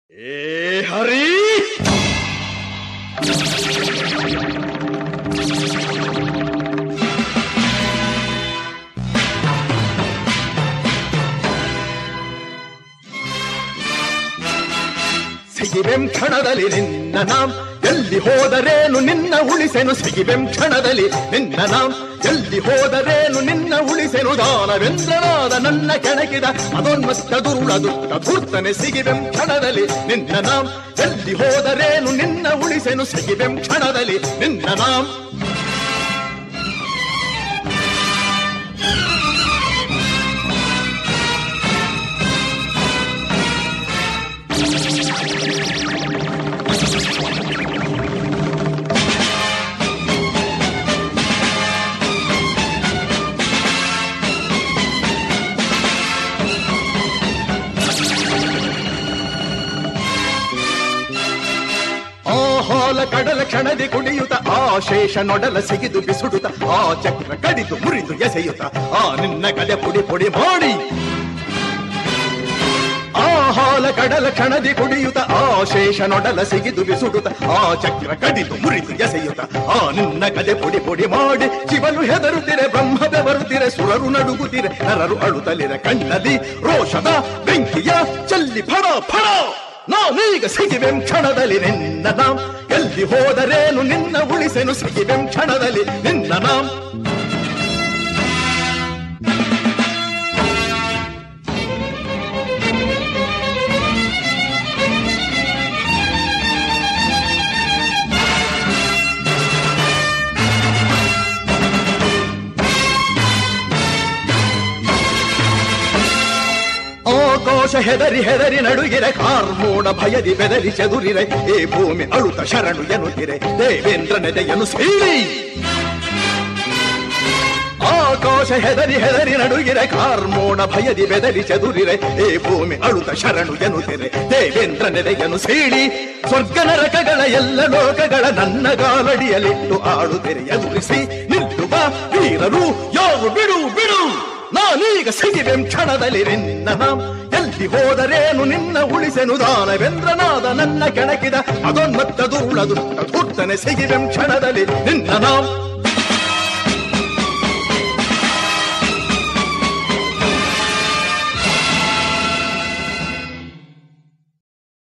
ಏ ಹರಿ ಸಿಗಿವೆಂ ಕ್ಷಣದಲ್ಲಿ ನಿನ್ನ ನಾಂ ಎಲ್ಲಿ ಹೋದರೇನು ನಿನ್ನ ಉಳಿಸೆನು ಸಿಗಿವೆಂ ಕ್ಷಣದಲ್ಲಿ ನಿನ್ನ ನಾಂ ಎಲ್ಲಿ ಹೋದರೇನು ನಿನ್ನ ಉಳಿಸೆನು ದಾನವೇಂದ್ರನಾದ ನನ್ನ ಕೆಣಕಿದ ಅದೋನ್ಮತ್ತ ದುರುಳ ದುಷ್ಟ ಧೂರ್ತನೆ ಸಿಗಿವೆಂ ಕ್ಷಣದಲ್ಲಿ ನಿನ್ನ ನಾಂ ಎಲ್ಲಿ ಹೋದರೇನು ನಿನ್ನ ಉಳಿಸೆನು ಸಿಗಿವೆಂ ಕ್ಷಣದಲ್ಲಿ ನಿನ್ನ ನಾಂ ಕಡಲ ಕ್ಷಣದಿ ಕುಡಿಯುತ್ತ ಆ ಶೇಷ ನೊಡಲ ಸಿಗಿದು ಬಿಸುಡುತ್ತ ಆ ಚಕ್ರ ಕಡಿದು ಮುರಿದು ಎಸೆಯುತ್ತ ಆ ನಿನ್ನ ಕಡೆ ಪುಡಿ ಪುಡಿ ಮಾಡಿ ಆ ಹಾಲ ಕಡಲ ಕ್ಷಣದಿ ಕುಡಿಯುತ್ತ ಆ ಶೇಷ ನೊಡಲ ಸಿಗಿದು ಬಿಸುಡುತ್ತ ಆ ಚಕ್ರ ಕಡಿದು ಮುರಿದು ಎಸೆಯುತ್ತ ಆ ನಿನ್ನ ಕಡೆ ಪುಡಿ ಪುಡಿ ಮಾಡಿ ಶಿವನು ಹೆದರುತ್ತಿರೆ ಬ್ರಹ್ಮ ಬೆವರುತ್ತಿರೆ ಸುರರು ನಡುಗುತ್ತಿರೆ ನರರು ಅಳುತ್ತಲಿರೆ ಕಣ್ಣಲ್ಲಿ ರೋಷದ ಬೆಂಕಿಯ ಚಲ್ಲಿ ಫಡ ಫಡ ನಾನೀಗ ಸಿಗಿವೆಂ ಕ್ಷಣದಲ್ಲಿ ನಿನ್ನ ನಾಂ ಎಲ್ಲಿ ಹೋದರೇನು ನಿನ್ನ ಉಳಿಸೆನು ಸಿಗಿವೆಂ ಕ್ಷಣದಲ್ಲಿ ನಿನ್ನ ನಾಂ ಕೋಶ ಹೆದರಿ ಹೆದರಿ ನಡುಗಿರೆ ಕಾರ್ಮೋಡ ಭಯದಿ ಬೆದರಿ ಚದುರಿರೆ ಏ ಭೂಮಿ ಅಳುತ ಶರಣು ಎನ್ನುತ್ತಿರೆ ದೇವೇಂದ್ರ ನೆದೆಯನ್ನು ಸೀಳಿ ಆಕಾಶ ಹೆದರಿ ಹೆದರಿ ನಡುಗಿರೆ ಕಾರ್ಮೋಡ ಭಯದಿ ಬೆದರಿ ಚದುರಿರೆ ಏ ಭೂಮಿ ಅಳುತ ಶರಣು ಎನ್ನುತ್ತಿರೆ ದೇವೇಂದ್ರ ನೆದೆಯನ್ನು ಸೀಳಿ ಸ್ವರ್ಗ ನರಕಗಳ ಎಲ್ಲ ಲೋಕಗಳ ನನ್ನ ಗಾಲಡಿಯಲ್ಲಿಟ್ಟು ಆಡುತ್ತಿರೆ ಎದುರಿಸಿ ನಿಲ್ಲುವ ವೀರರು ಯಾರು ಬಿಡು ಬಿಡು ನಾನೀಗ ಸಿಗಿವೆಂ ಕ್ಷಣದಲ್ಲಿ ನಿನ್ನ ನಾಂ ಎಲ್ಲಿ ಹೋದರೇನು ನಿನ್ನ ಉಳಿಸೆನು ದಾನವೇಂದ್ರನಾದ ನನ್ನ ಕೆಣಕಿದ ಅದೊನ್ಮತ್ತ ದುರುಳ ದುಷ್ಟ ಧೂರ್ತನೆ ಸಿಗಿವೆಂ ಕ್ಷಣದಲ್ಲಿ ನಿನ್ನ ನಾಂ